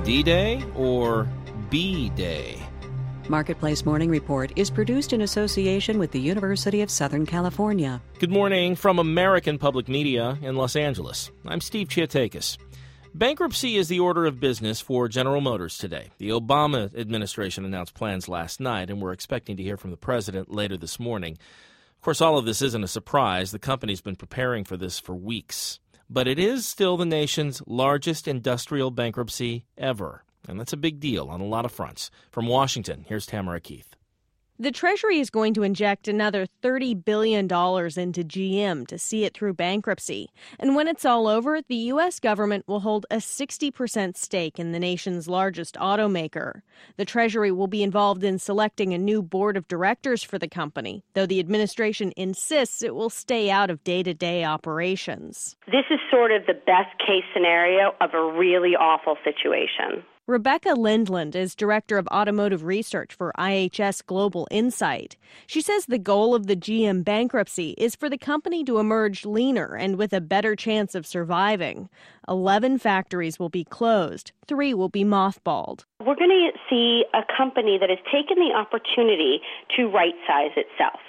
D-Day or B-Day? Marketplace Morning Report is produced in association with the University of Southern California. Good morning from American Public Media in Los Angeles. I'm Steve Chiatakis. Bankruptcy is the order of business for General Motors today. The Obama administration announced plans last night, and we're expecting to hear from the president later this morning. Of course, all of this isn't a surprise. The company's been preparing for this for weeks. But it is still the nation's largest industrial bankruptcy ever. And that's a big deal on a lot of fronts. From Washington, here's Tamara Keith. The Treasury is going to inject another $30 billion into GM to see it through bankruptcy. And when it's all over, the U.S. government will hold a 60% stake in the nation's largest automaker. The Treasury will be involved in selecting a new board of directors for the company, though the administration insists it will stay out of day-to-day operations. This is sort of the best-case scenario of a really awful situation. Rebecca Lindland is director of automotive research for IHS Global Insight. She says the goal of the GM bankruptcy is for the company to emerge leaner and with a better chance of surviving. 11 factories will be closed. 3 will be mothballed. We're going to see a company that has taken the opportunity to right-size itself.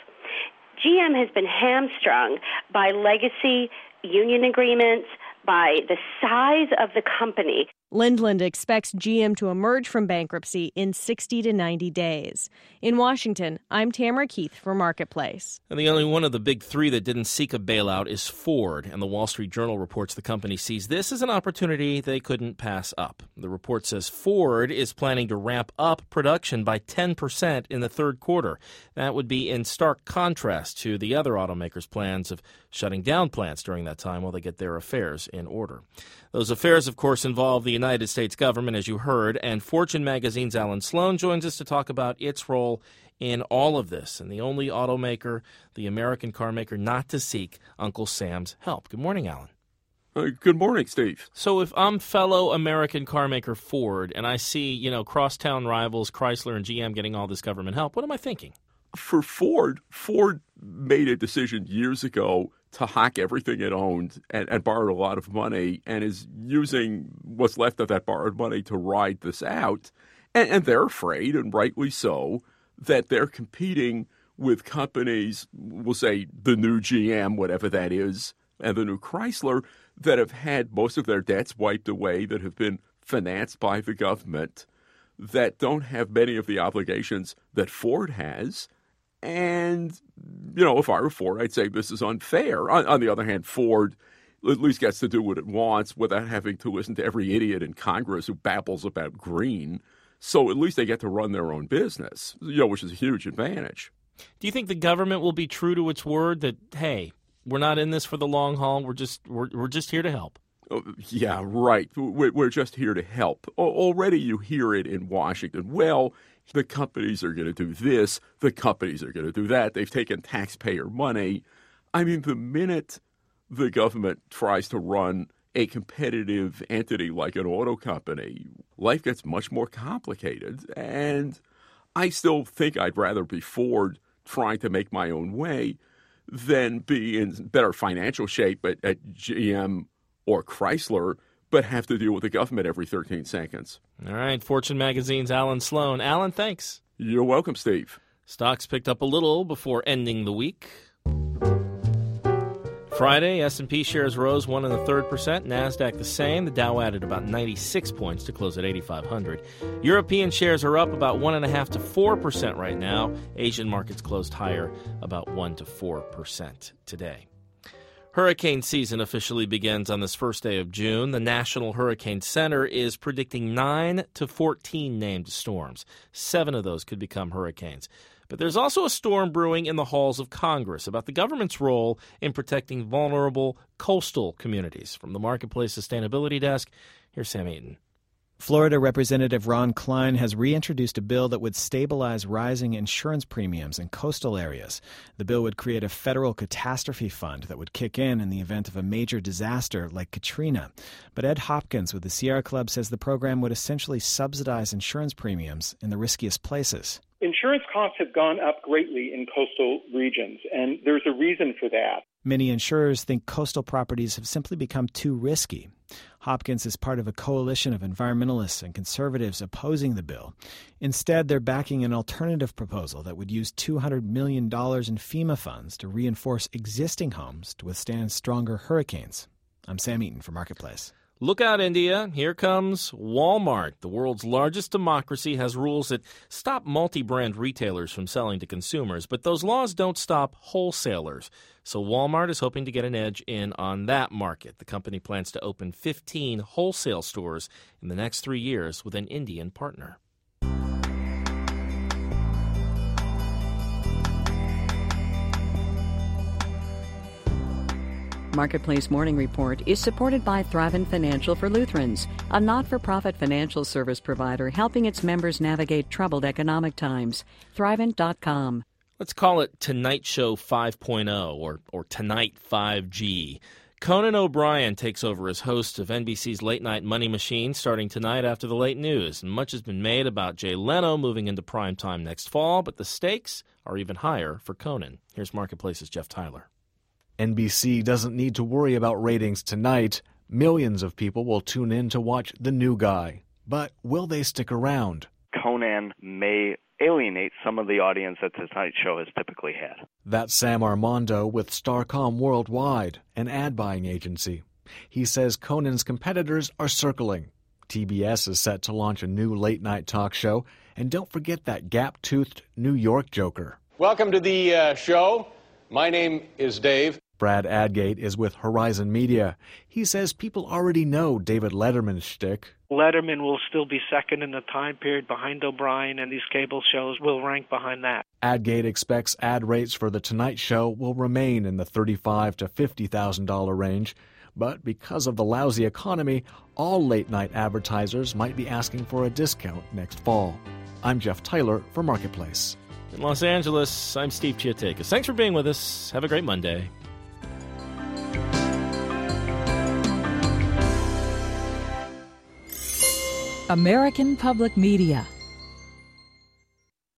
GM has been hamstrung by legacy union agreements, by the size of the company. Lindland expects GM to emerge from bankruptcy in 60 to 90 days. In Washington, I'm Tamara Keith for Marketplace. And the only one of the big three that didn't seek a bailout is Ford, and the Wall Street Journal reports the company sees this as an opportunity they couldn't pass up. The report says Ford is planning to ramp up production by 10% in the third quarter. That would be in stark contrast to the other automakers' plans of shutting down plants during that time while they get their affairs in order. Those affairs, of course, involve the United States government, as you heard, and Fortune magazine's Alan Sloan joins us to talk about its role in all of this, and the only automaker, the American car maker, not to seek Uncle Sam's help. Good morning, Alan. Good morning, Steve. So if I'm fellow American car maker Ford and I see, crosstown rivals Chrysler and GM getting all this government help, what am I thinking? For Ford made a decision years ago to hack everything it owned and borrowed a lot of money and is using what's left of that borrowed money to ride this out. And they're afraid, and rightly so, that they're competing with companies, we'll say the new GM, whatever that is, and the new Chrysler, that have had most of their debts wiped away, that have been financed by the government, that don't have many of the obligations that Ford has. And, if I were Ford, I'd say this is unfair. On the other hand, Ford at least gets to do what it wants without having to listen to every idiot in Congress who babbles about green. So at least they get to run their own business, which is a huge advantage. Do you think the government will be true to its word that, hey, we're not in this for the long haul, we're just here to help? Oh, yeah, right. We're just here to help. Already you hear it in Washington. Well, the companies are going to do this. The companies are going to do that. They've taken taxpayer money. I mean, the minute the government tries to run a competitive entity like an auto company, life gets much more complicated. And I still think I'd rather be Ford trying to make my own way than be in better financial shape at GM or Chrysler, but have to deal with the government every 13 seconds. All right, Fortune magazine's Alan Sloan. Alan, thanks. You're welcome, Steve. Stocks picked up a little before ending the week. Friday, S&P shares rose 1 1/3%, NASDAQ the same. The Dow added about 96 points to close at 8,500. European shares are up about 1.5% to 4% right now. Asian markets closed higher, about 1% to 4% today. Hurricane season officially begins on this first day of June. The National Hurricane Center is predicting 9 to 14 named storms. 7 of those could become hurricanes. But there's also a storm brewing in the halls of Congress about the government's role in protecting vulnerable coastal communities. From the Marketplace Sustainability Desk, here's Sam Eaton. Florida Representative Ron Klein has reintroduced a bill that would stabilize rising insurance premiums in coastal areas. The bill would create a federal catastrophe fund that would kick in the event of a major disaster like Katrina. But Ed Hopkins with the Sierra Club says the program would essentially subsidize insurance premiums in the riskiest places. Insurance costs have gone up greatly in coastal regions, and there's a reason for that. Many insurers think coastal properties have simply become too risky. Hopkins is part of a coalition of environmentalists and conservatives opposing the bill. Instead, they're backing an alternative proposal that would use $200 million in FEMA funds to reinforce existing homes to withstand stronger hurricanes. I'm Sam Eaton for Marketplace. Look out, India. Here comes Walmart. The world's largest democracy has rules that stop multi-brand retailers from selling to consumers, but those laws don't stop wholesalers. So Walmart is hoping to get an edge in on that market. The company plans to open 15 wholesale stores in the next 3 years with an Indian partner. Marketplace Morning Report is supported by Thrivent Financial for Lutherans, a not-for-profit financial service provider helping its members navigate troubled economic times. Thrivent.com. Let's call it Tonight Show 5.0 or Tonight 5G. Conan O'Brien takes over as host of NBC's Late Night Money Machine starting tonight after the late news. And much has been made about Jay Leno moving into primetime next fall, but the stakes are even higher for Conan. Here's Marketplace's Jeff Tyler. NBC doesn't need to worry about ratings tonight. Millions of people will tune in to watch The New Guy. But will they stick around? Conan may alienate some of the audience that The Tonight Show has typically had. That's Sam Armando with Starcom Worldwide, an ad-buying agency. He says Conan's competitors are circling. TBS is set to launch a new late-night talk show. And don't forget that gap-toothed New York joker. Welcome to the show. My name is Dave. Brad Adgate is with Horizon Media. He says people already know David Letterman's shtick. Letterman will still be second in the time period behind O'Brien, and these cable shows will rank behind that. Adgate expects ad rates for The Tonight Show will remain in the $35,000 to $50,000 range. But because of the lousy economy, all late-night advertisers might be asking for a discount next fall. I'm Jeff Tyler for Marketplace. In Los Angeles, I'm Steve Chiatakis. Thanks for being with us. Have a great Monday. American Public Media